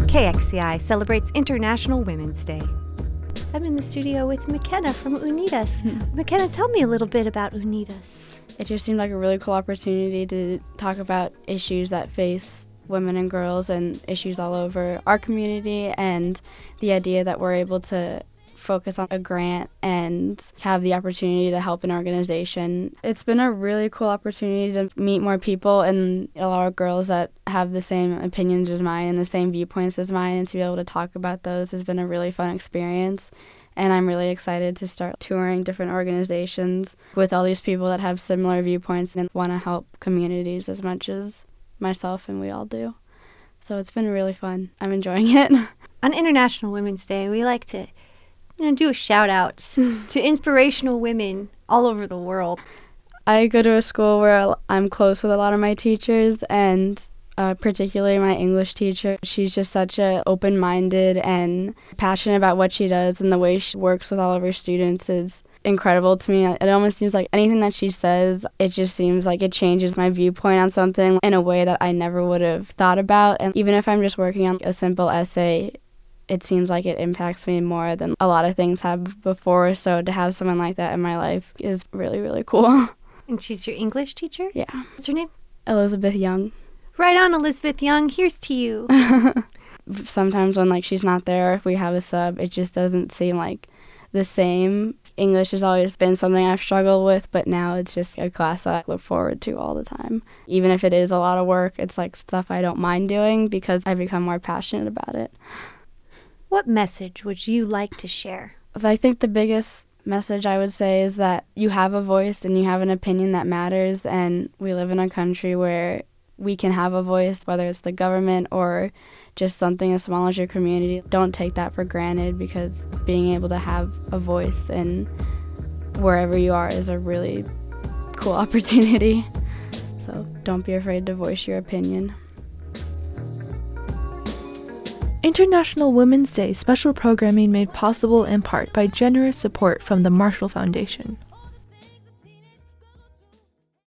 KXCI celebrates International Women's Day. I'm in the studio with McKenna from Unidas. McKenna, tell me a little bit about Unidas. It just seemed like a really cool opportunity to talk about issues that face women and girls and issues all over our community, and the idea that we're able to focus on a grant and have the opportunity to help an organization. It's been a really cool opportunity to meet more people and a lot of girls that have the same opinions as mine and the same viewpoints as mine, and to be able to talk about those has been a really fun experience. And I'm really excited to start touring different organizations with all these people that have similar viewpoints and want to help communities as much as myself and we all do. So it's been really fun. I'm enjoying it. On International Women's Day, we like to do a shout out to inspirational women all over the world. I go to a school where I'm close with a lot of my teachers, and particularly my English teacher. She's just such a open-minded and passionate about what she does, and the way she works with all of her students is incredible to me. It almost seems like anything that she says, it just seems like it changes my viewpoint on something in a way that I never would have thought about. And even if I'm just working on a simple essay, it seems like it impacts me more than a lot of things have before. So to have someone like that in my life is really, really cool. And she's your English teacher? Yeah. What's her name? Elizabeth Young. Right on, Elizabeth Young. Here's to you. Sometimes when she's not there, or if we have a sub, it just doesn't seem like the same. English has always been something I've struggled with, but now it's just a class that I look forward to all the time. Even if it is a lot of work, it's stuff I don't mind doing because I become more passionate about it. What message would you like to share? I think the biggest message I would say is that you have a voice and you have an opinion that matters, and we live in a country where we can have a voice, whether it's the government or just something as small as your community. Don't take that for granted, because being able to have a voice in wherever you are is a really cool opportunity. So don't be afraid to voice your opinion. International Women's Day special programming made possible in part by generous support from the Marshall Foundation.